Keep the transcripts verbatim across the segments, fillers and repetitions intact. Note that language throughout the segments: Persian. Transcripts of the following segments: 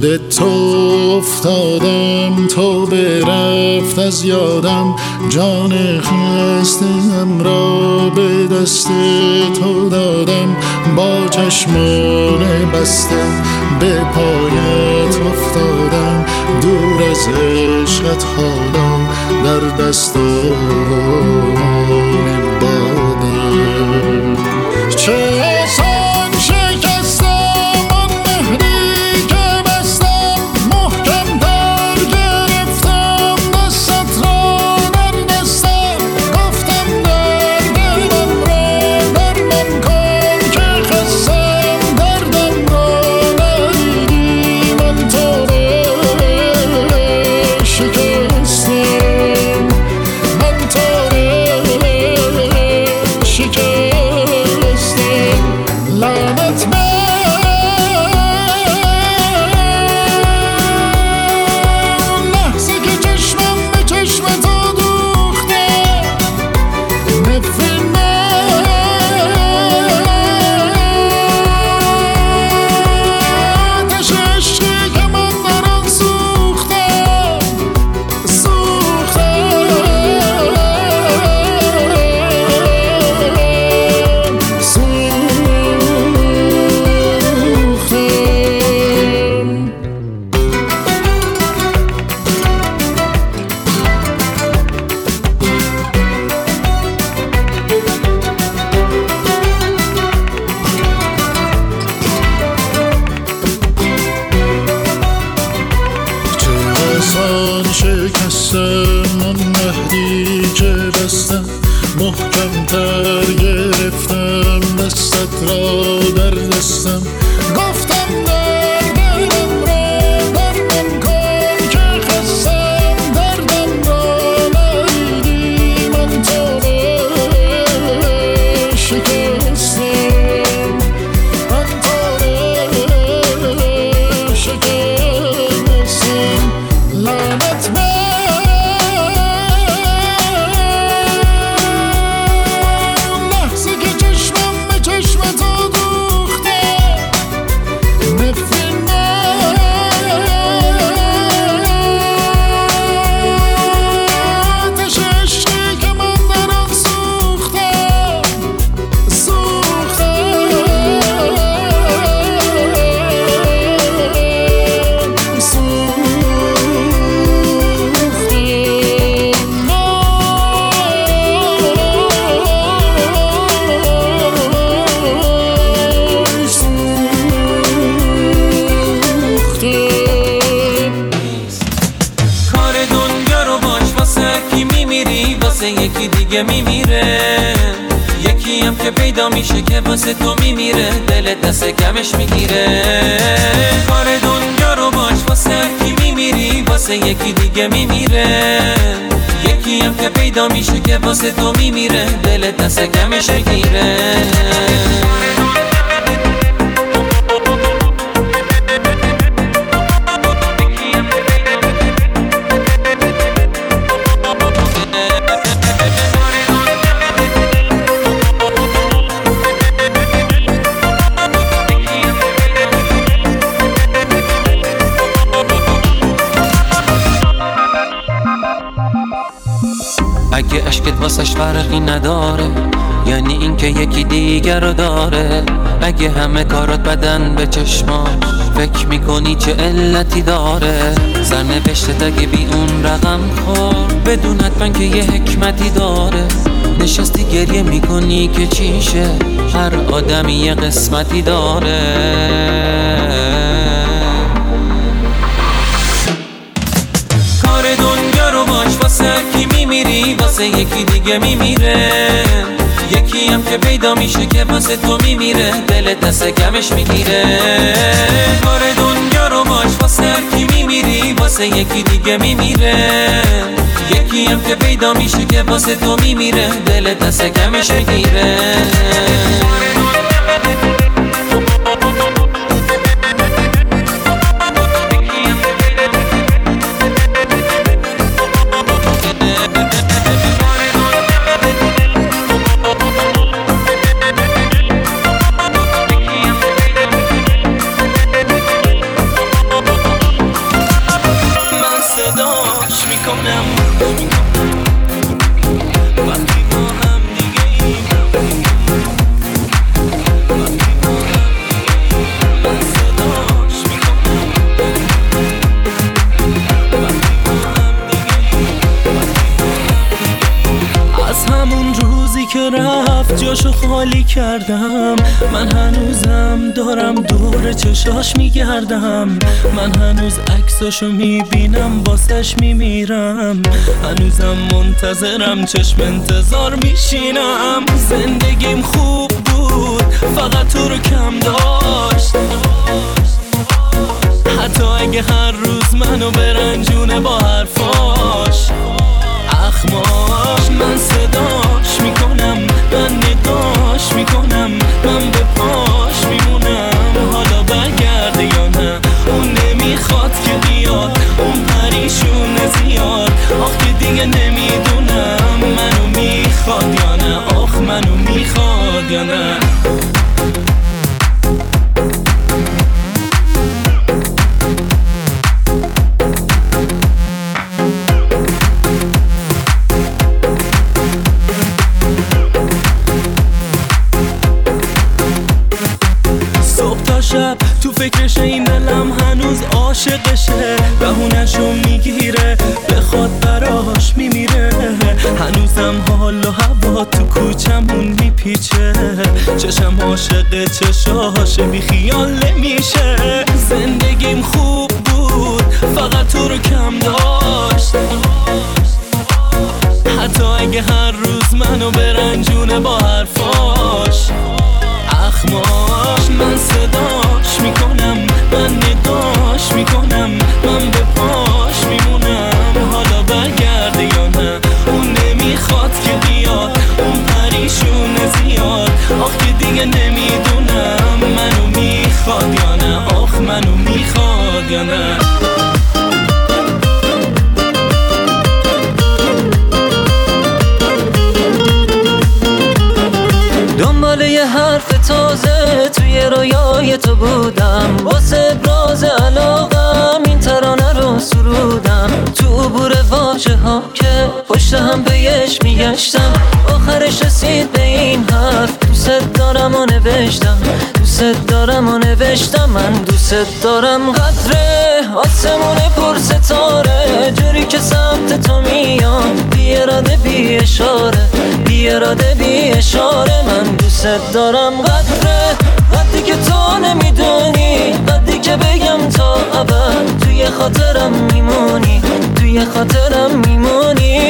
یاد تو افتادم، تو برفت از یادم، جان خستم را به دست تو دادم، با چشمان بسته به پایت افتادم، دور از عشقت حالا در دستان بادم. چه آسان شکستم آن مهری که بستم، محکم در گرفتم دستت را در دستم، گفتم در دلم را درمان کن که خستم، دردم را ندیدی من تو را شکستم، من تو را شکستم. لعنت به لحظه که چشمم به چشم تو دوخته، نفرین آتش عشقی که من در آن سوختم، سوختم، آسان شکستم آن مهری که بستم، محکم تر گرفتم دستت را در دستم، گفتم در دلم را درمان کن که خستم، دردم را ندیدی من تو را شکستم، من تو را شکستم. لعنت به لحظه که چشمم به چشم تو دوخته، نفرین آتش عشقی که من در آن سوختم، سوختم، کار دنیا رو باش، واسه کی میمیری؟ واسه یکی دیگه میمیره. یکی هم که پیدا میشه که واسه تو میمیره، دلت دست کمش میگیره. کار دنیا رو باش، واسه کی میمیری؟ واسه یکی دیگه میمیره. یکی هم که پیدا میشه که واسه تو میمیره، دلت دست کمش میگیره. اگه عشقت واسش فرقی نداره، یعنی اینکه یکی دیگر رو داره. اگه همه کارات بدن به چشماش، فکر میکنی چه علتی داره. سرنوشتت اگه بی اون رقم خورد، بدون حتما که یه حکمتی داره. نشستی گریه میکنی که چیشه، هر آدمی یه قسمتی داره. کار دنیا رو باش، واسه کی میمیری؟ واسه یکی دیگه میمیره. یکی هم که پیدا میشه که واسه تو میمیره، دلت دست کمش میگیره. کار دنیا رو باش، واسه کی میمیری؟ واسه یکی دیگه میمیره. یکی هم که پیدا میشه که واسه تو میمیره، دلت دست کمش میگیره. خالی کردم. من هنوزم دارم دور چشاش میگردم. من هنوز عکساشو میبینم واسش میمیرم. هنوزم منتظرم چشم انتظار میشینم. زندگیم خوب بود فقط تو رو کم داشت. حتی اگه هر روز منو برنجونه با حرفاش اخماش. من صداش میکنم، من نگاش میکنم، من به پاش میمونم. حالا برگرده یا نه، اون نمیخواد که بیاد، اون پریشونه زیاد. آخ که دیگه نمیدونم منو میخواد یا نه، آخ منو میخواد یا نه. شب تو فکرش این دلم هنوز عاشقشه. بهونشو میگیره بخواد براش میمیره. هنوزم حال و هوا تو کوچمون میپیچه. چشم عاشق چشاشه بی خیال نمیشه. زندگیم خوب بود فقط تو رو کم داشت. حتی اگه هر روز منو برنجونه با حرفاش اخماش. من صداش میکنم، من نگاش میکنم، من به پاش میمونم. حالا برگرده یا نه، اون نمیخواد که بیاد، اون پریشونه زیاد. آخ که دیگه نمیدونم منو میخواد یا نه، آخ منو میخواد یا نه. دنبال یه حرف تازه توی رویای تو بودم. واسه ابراز علاقم این ترانه رو سرودم. تو عبور واژه ها که پشت هم بهش میگشتم. آخرش رسید به این حرف، دوست دارم و نوشتم، دوست دارم و نوشتم. من دوست دارم. قدره آسمون پر ستاره جوری که سمت تو میام. بی اراده بی اشاره، بی اراده بی اشاره. من دوست دارم. قدره قدری که تو نمیدونی، قدری که بگم تا ابد توی خاطرم میمونی، توی خاطرم میمونی.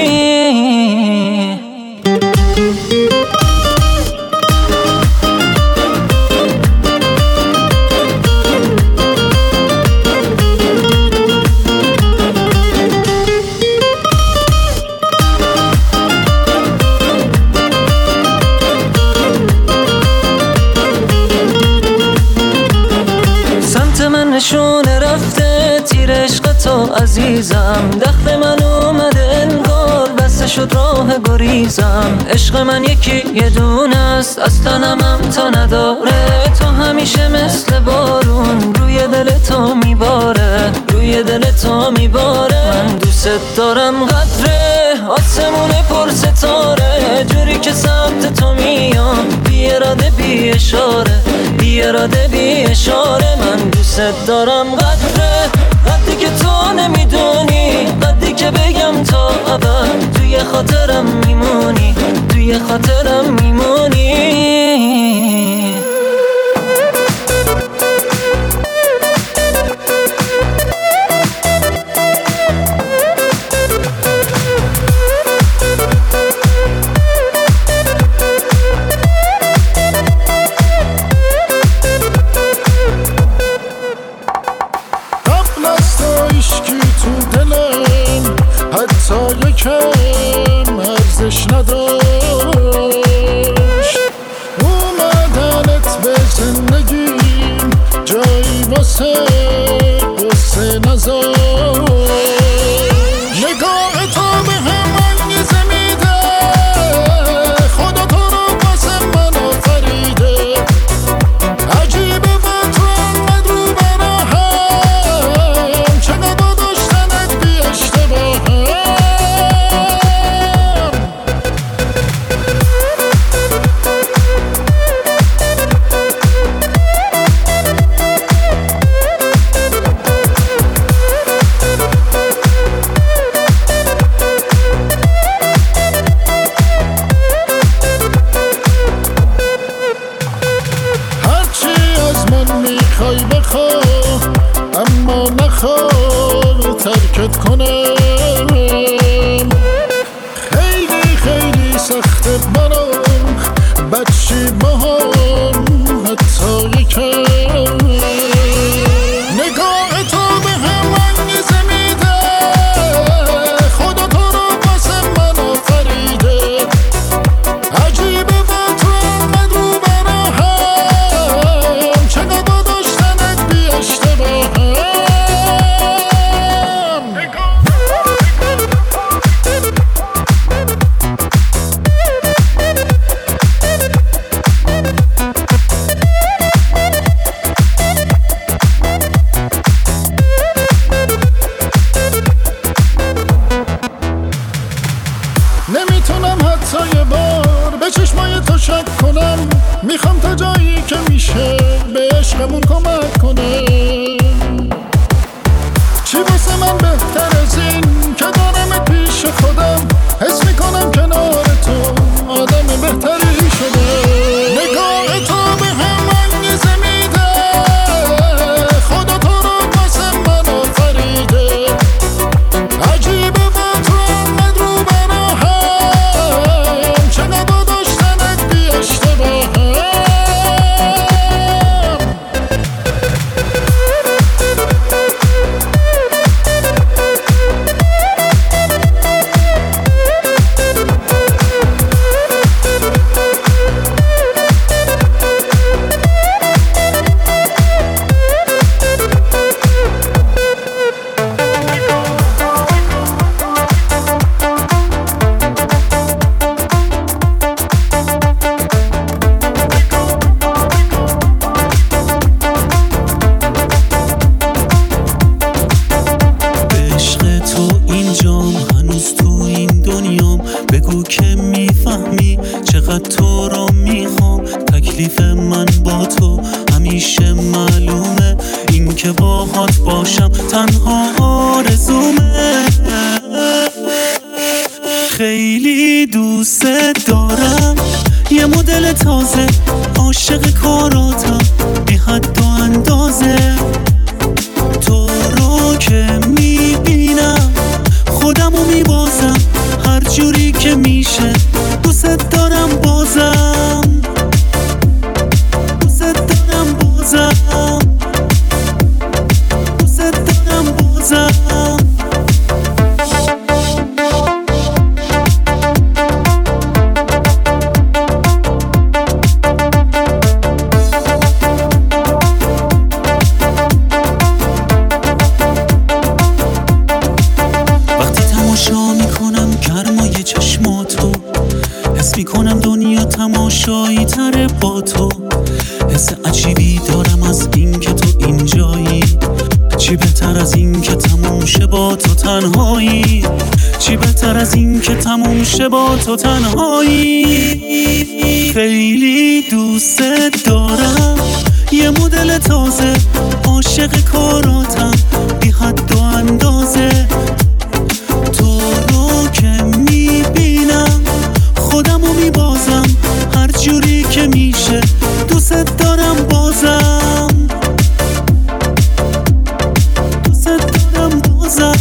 نشونه رفته تیر عشق تو عزیزم. دخت من اومده انگار بسته شد راه گریزم. عشق من یکی یه دونه است از تنمم تا نداره. تو همیشه مثل بارون روی دل تو میباره، روی دل تو میباره. من دوست دارم. قدره آسمون پر ستاره جوری که سمت تو میام. بی اراده بی اشاره، بی اراده بی اشاره. من دوست دارم. قدره قدری که تو نمیدونی، قدری که بگم تا ابد توی خاطرم میمونی، توی خاطرم میمونی. یکم ارزش نداشت. اومدنت به زندگیم جایی واسه قصه نذاشت. نگاه تو به هم انگیزه میده، خدا تو رو واسه من آفریده. عجیبه با تو انقدر رو براهم، چقدر داشتنت بی اشتباهم. بهمون کمک کنه. چی واسه من بهتر از این که دارم پیش خودم، حس میکنم کنار تو آدم بهتری شده. نگاه تو به هم انگیزه میده، خدا تو رو واسه من آفریده. عجیبه با تو انقدر رو براهم، چقدر داشتنت بی اشتباهم. بگو که میفهمی چقدر تو رو میخوام. تکلیف من با تو همیشه معلومه، این که باهات باشم تنها آرزومه. خیلی دوست دارم، یه مدل تازه، عاشق کاراتم بی حد و اندازه. تو رو که میبینم خودمو میبازم، هر جوری که میشه دوست دارم بازم، دوست دارم بازم، دوست دارم بازم. وقتی تماشا میکنم گرمای چشماتو، حس میکنم دنیا تماشایی تره با تو. حس عجیبی دارم از این که تو اینجایی، چی بهتر از این که تموم شه با تو تنهایی، چی بهتر از این که تموم شه با تو تنهایی. خیلی دوست دارم، یه مدل تازه، عاشق کاراتم بی حد و اندازه. تو رو که میبینم خودمو میبازم، هر جوری که میشه دوست دارم بازم، دوست دارم بازم،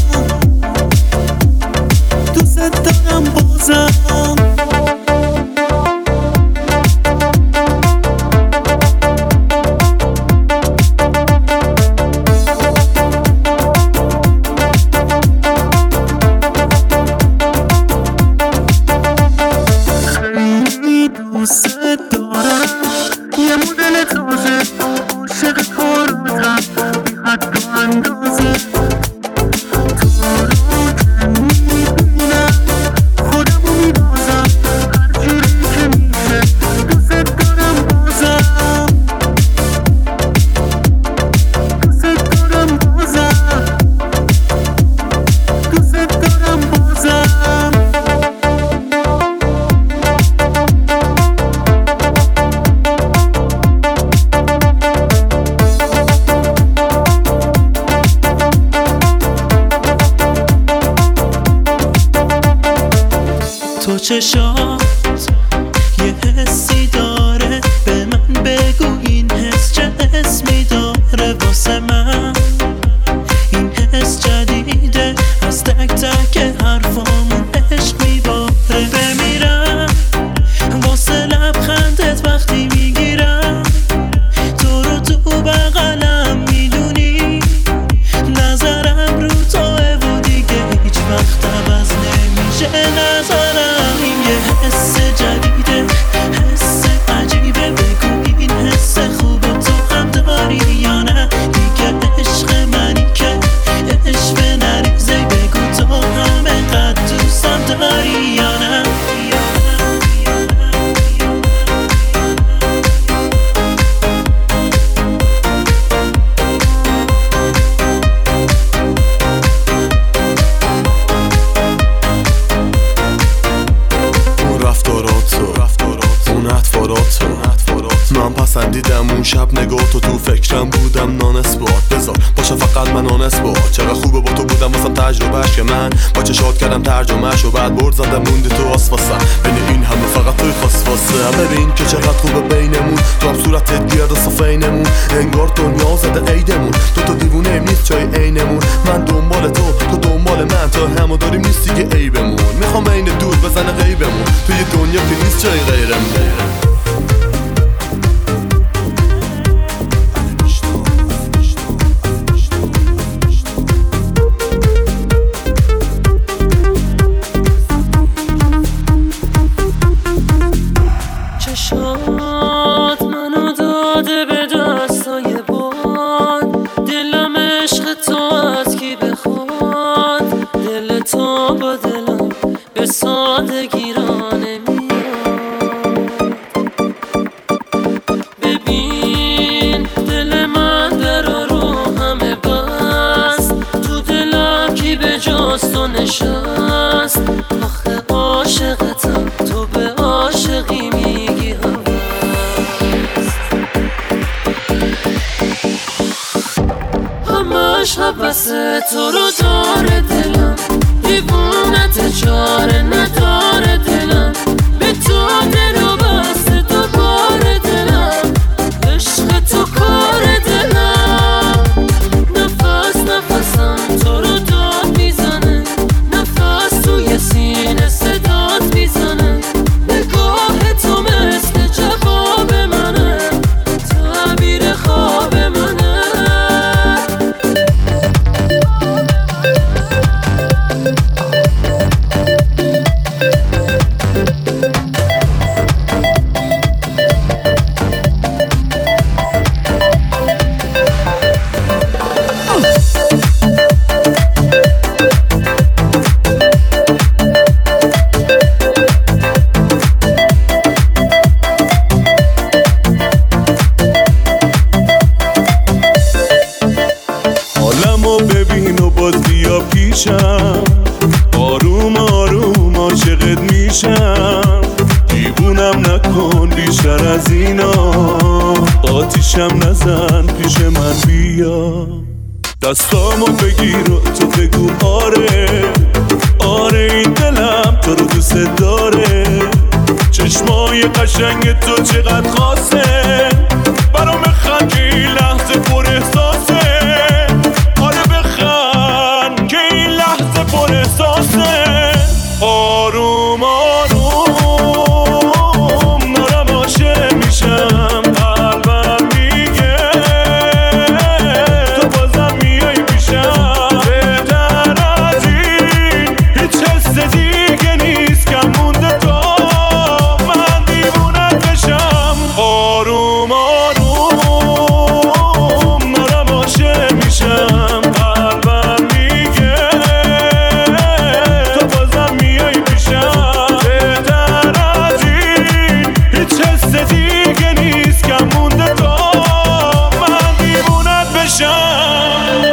دوست دارم بازم. دوست دارم، یه مدل تازه، عاشق کاراتم بی حد و اندازه. تو رو که میبینم خودمو میبازم، هر جوری که میشه دوست دارم بازم، دوست دارم بازم، دوست دارم بازم. تو چشات یه حسی داره، به من بگو این حس چه اسمی داره. واسه من این حس جدیده، از تک تک حرفامون عشق میباره. بمیرم واسه لبخندت وقتی میگیرم، تو رو تو بغلم میدونی، نظرم رو توه و دیگه هیچ وقت عوض نمیشه نظرم. این یه من دیدم اون شب نگاه تو تو فکرم بودم نانس باد بذار باشه فقط من آنس باد چقدر خوبه با تو بودم واسم تجربهش که من با چشات کردم ترجمهش و بعد برد زدم موندی تو آسفاسم بین این همه فقط توی خواست واسه ببین که چقدر خوبه بینمون تو هم صورتت گرد و صفینمون انگار دنیا زده عیدمون تو تو دیوونه نیست چای عینمون من دنبال تو تو دنبال من تا همو داریم نیست دیگه عیبمون میخوام این دور بزنه غیبمون توی دنیا که نیست جای غیرمون چشات منو داده به دستای باد دلم عشق تو از کی بخواد دل تو با دلم به سادگی را نمیاد ببین دل من در رو همه بست تو دلم کی به جز تو نشست آخه عاشقتم تو به عاشقی میگی همش حبسه تو رو داره دلم دیوونت چاره نداره دلم به تو دل و بسته تو بار دلم عشق تو کار دلم نفس نفسم تو رو داد میزنه نفس توی سینه صدات میزنه نگاه تو مثل جواب منه تعبیر خواب منه حالمو ببین و باز بیا پیشم آروم آروم عاشقت میشم دیوونم نکن بیشتر از اینا آتیشم نزن پیش من بیا دستامو بگیر و تو بگو آره آره این دلم تو رو دوست داره چشمای قشنگ تو چقدر خاصه برام بخند که این لحظه پر احساسه آره بخند که این لحظه پر احساسه آروم آروم دارم عاشق میشم قلبم میگه تو بازم میای پیشم بهتر از این هیچ حس دیگه نیست که مونده تا من دیوونت بشم آروم آروم دارم عاشق میشم قلبم میگه تو بازم میای پیشم بهتر از این هیچ حس دیگه نیست که مونده تا من دیوونت بشم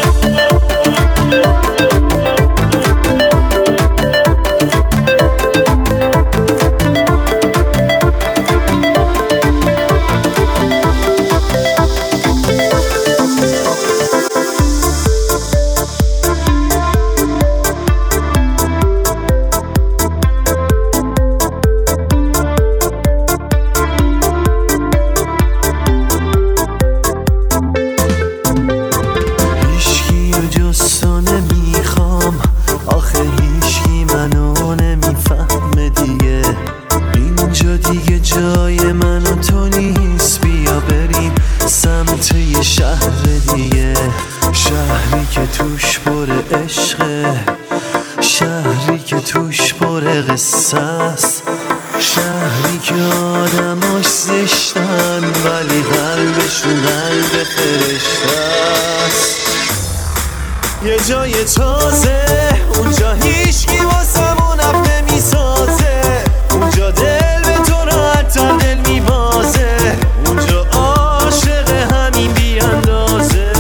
هیشکی و جستو نمیخوام آخه هیشکی منو نمیفهمه دیگه اینجا دیگه جای من و تو نیست بیا بریم سمت یه شهر دیگه شهری که توش پر عشقه شهری که توش پر قصه است شهری که آدماش زشتن ولی قلبشون قلب فرشته است یه جای تازه اونجا هیچکی واسمون اف نمیسازه اونجا دل به تو راحت‌تر دل میبازه اونجا عاشق همین بیاندازه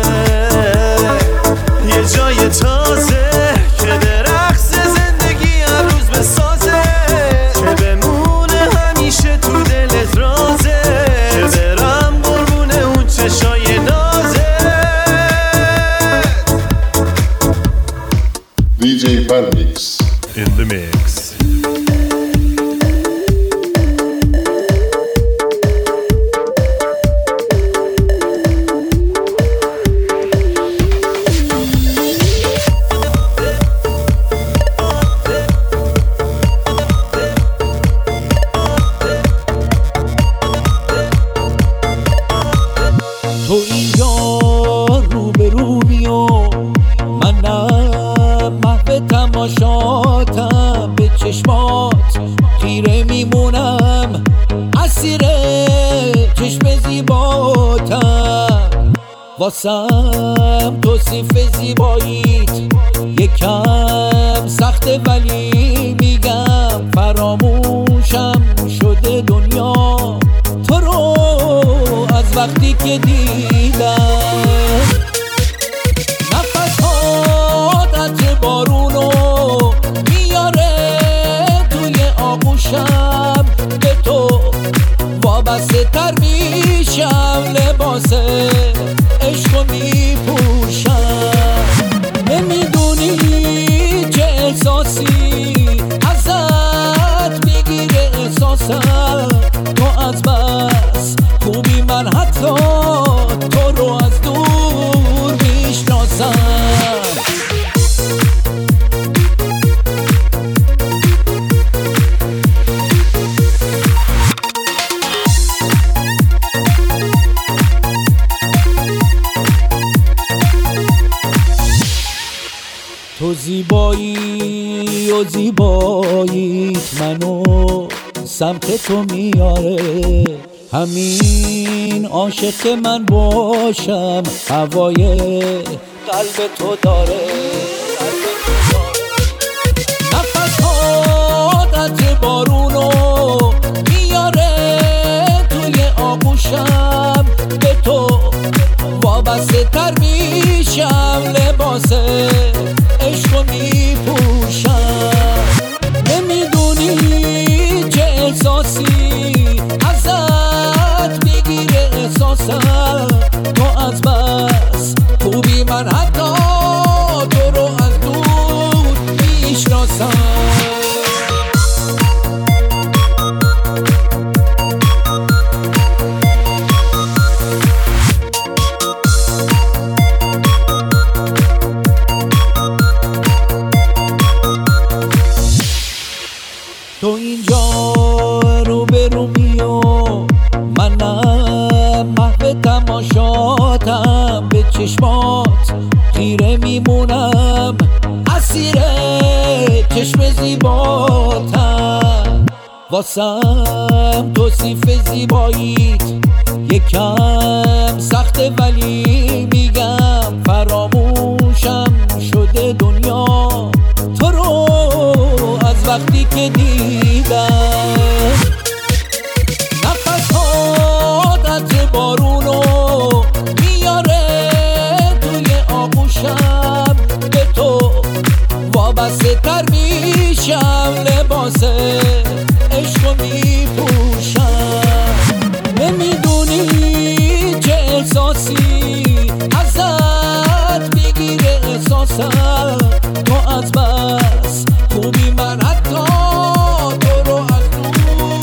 یه جای تازه که به رقص زندگی هر روز بسازه که بمونه همیشه تو دلت رازه که the mix. تو اینجا رو به رومی و منم محو تماشاتم، به چشمات خیره میمونم، اسیر چشم زیباتم. واسم توصیف زیباییت یکم سخته، ولی میگم فراموشم شده دنیا تو رو از وقتی که دیدم. نفسات عطر بارونو میاره توی آغوشم، به تو وابسته تر میشم، لباس عشقو میپوشم. نمیدونی چه احساسی ازت میگیره احساسم، تو از بس خوبی من حتی تو رو از دور میشناسم. تو زیبایی و زیباییت منو سمت تو میاره، همین عاشق من باشم هوای قلب تو داره. نفسات عطر بارونو میاره توی آغوشم، به تو وابسته تر میشم، لباس عشقو میپوشم. نمیدونی چه احساسی ازت میگیره احساسم، تو از بس خوبی من حتی تو رو از دور میشناسم. تو اینجا رو به رومی و منم محو تماشاتم، به چشمات خیره میمونم، اسیر چشم زیباتم. واسم توصیف زیباییت یکم سخته، ولی میگم فراموشم شده دنیا تو رو از وقتی که دیدم. نفسات عطر بارونو میاره توی آغوشم، به تو وابسته تر میشم، لباس عشقو میپوشم. نمیدونی چه احساسی ازت میگیره احساسم، تو از بس خوبی من حتی تو رو از دور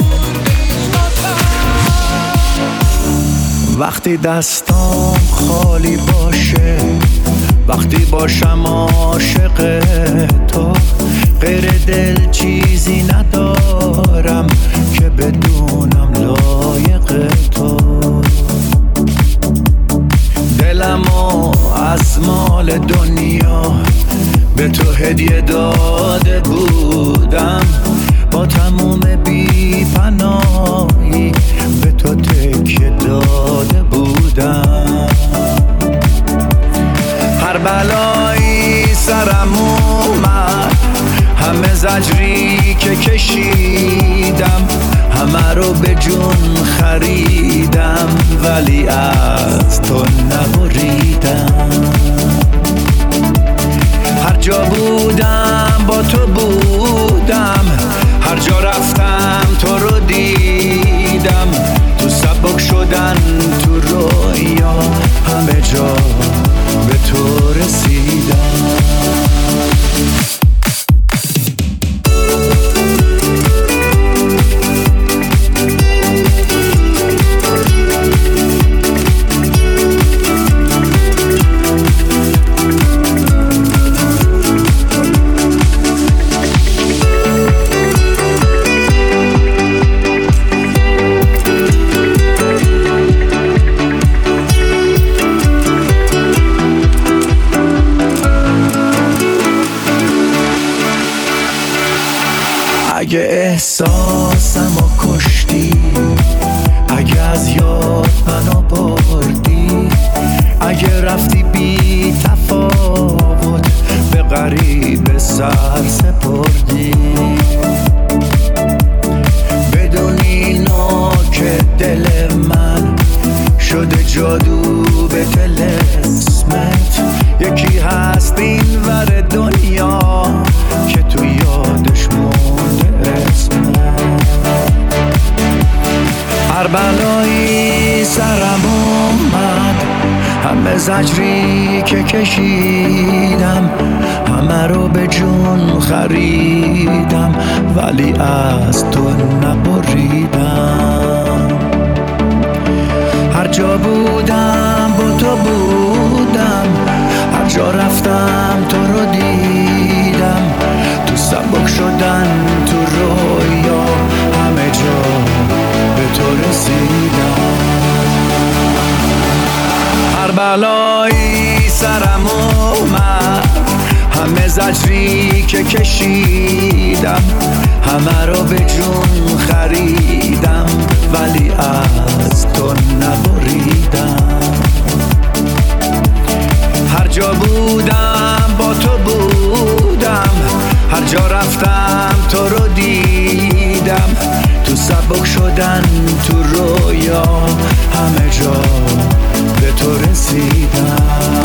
میشناسم. وقتی دستام خالی باشه، وقتی باشم عاشق تو، غیر دل چیزی ندارم که بدونم لایق تو. دلمو از مال دنیا به تو هدیه داده بودم، با تموم بی پناهی به تو تکیه داده بودم. هر بلایی سرم اومد، همه زجری که کشیدم، همه رو به جون خریدم، ولی از تو نبریدم. هر جا بودم با تو بودم، هر جا رفتم تو رو دیدم، تو سبک شدن تو رویا همه جا به تو رسیدم. احساسم و کشتی، اگه از یاد منو بردی، اگه رفتی بی تفاوت به غریب سر سپردی، بدونی نوک دل من شده جادو به طلسمت. یکی هست این ور دنیا که تو یادش مونده اسمت. هر بلایی سرم اومد، همه زجری که کشیدم، همه رو به جون خریدم ولی از تو نبریدم. هر جا بودم با تو بودم، هر جا رفتم تو رو دیدم، تو سبک شدن تو رویا همه جا به تو رسیدم. هر بلایی سرم اومد، همه زجری که کشیدم، همه رو به جون خریدم ولی از تو نبریدم. هر جا بودم با تو بودم، هر جا رفتم تو رو دیدم، تو سبک شدن تو رویا همه جا به تو رسیدم.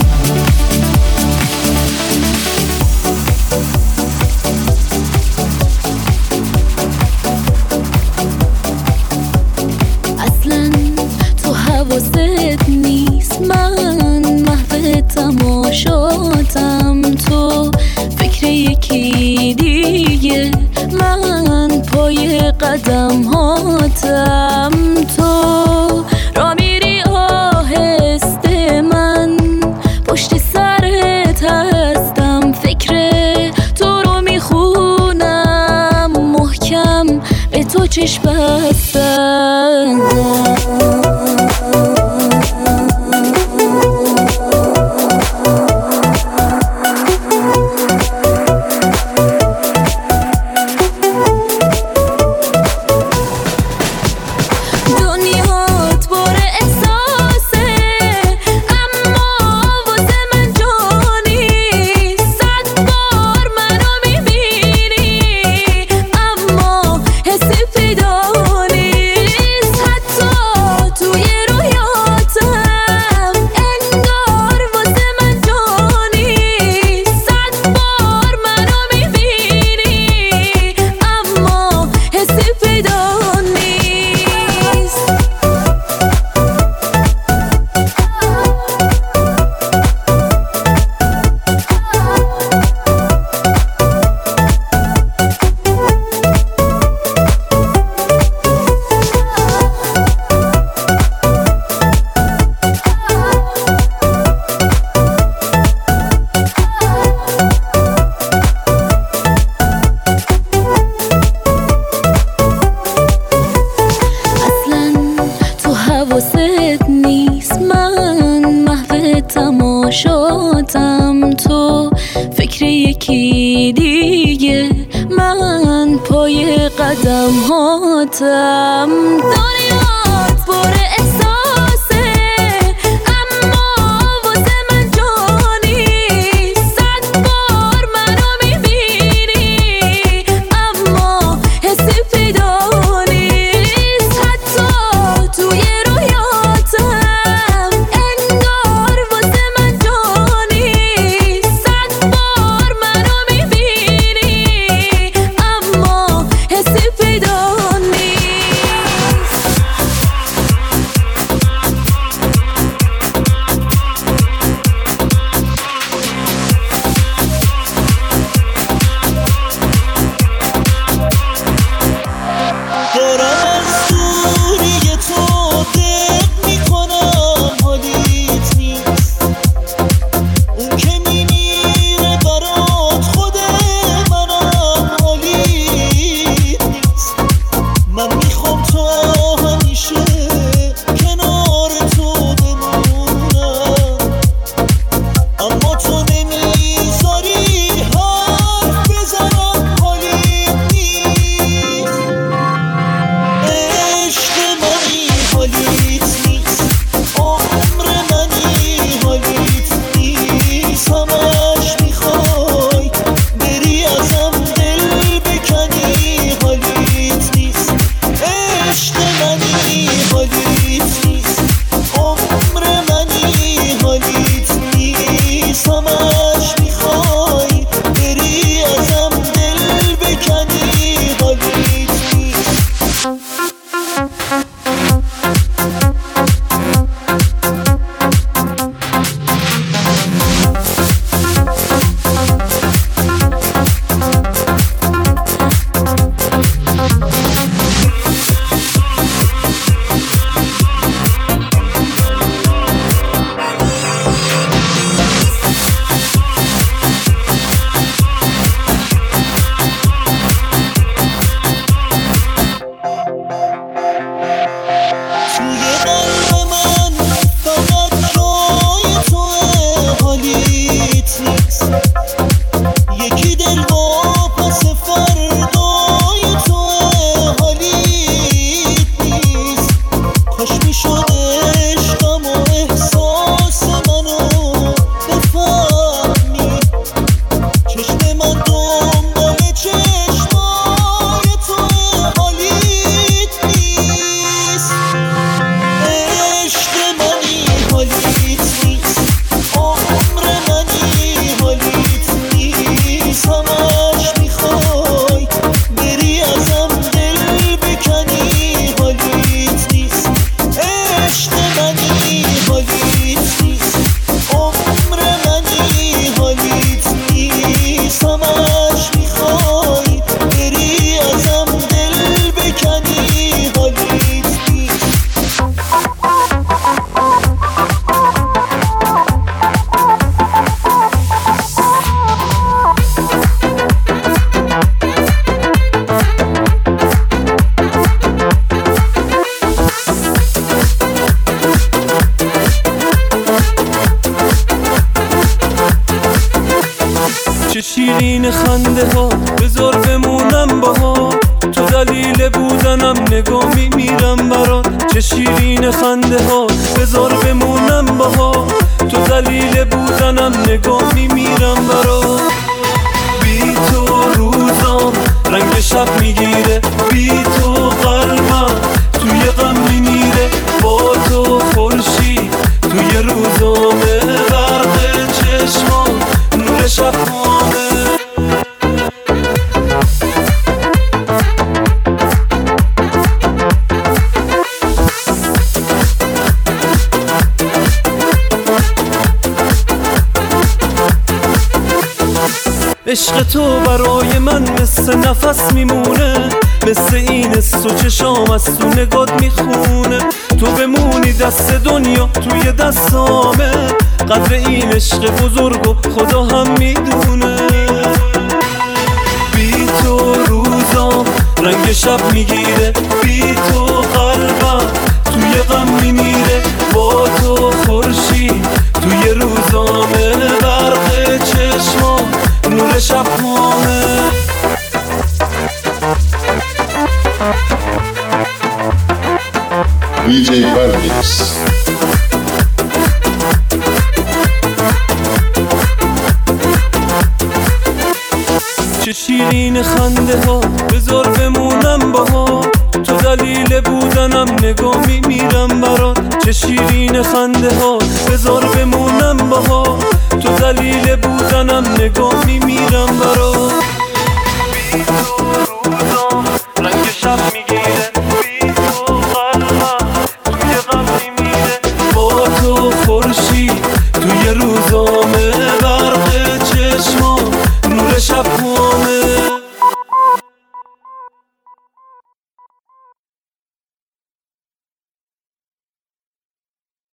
اصلا تو حواست نیست، من محو تماشاتم، تو فکر یکی دیگه، من پای قدم هاتم. تو را میری آهسته، من پشت سرت هستم، فکر تو رو میخونم محکم، به تو چشم بستم. تماشاتم، تو فکر یکی دیگه، من پای قدم هاتم. دنیات پر احساسه اما واسه من جانی، صد بار منو میبینی اما حسی پیدا نیست. حتی توی رویاتم انگار واسه من جانی، صد بار منو میبینی اما حسی پیدا نیست. چه شیرین خنده ها بذار بمونم باها، تو دلیل بودنم نگاه میمیرم برات. چه شیرین خنده ها بذار بمونم باها، تو دلیل بودنم نگاه میمیرم برات. بی تو روزام رنگ شب میگیره، بی تو قلبم توی غم میمیره. با تو خورشید توی روزامه، برق چشمان نور شبانه. عشق تو برای من مثل نفس میمونه، مثل این است و چشام از تو نگات میخونه. تو بمونی دست دنیا توی دستامه، قدر این عشق بزرگ و خدا هم میدونه. بی تو روزام رنگ شب میگیره، بی تو قلبم توی غم میمیره. با تو خورشید توی روزامه، برق چشمام نور شبانه. دی جی پرمیکس. چه شیرین خنده ها بذار بمونم باها، تو دلیل بودنم نگاه میمیرم برات. چه شیرین خنده ها بذار بمونم باها، تو دلیل بودنم نگاه میمیرم برات.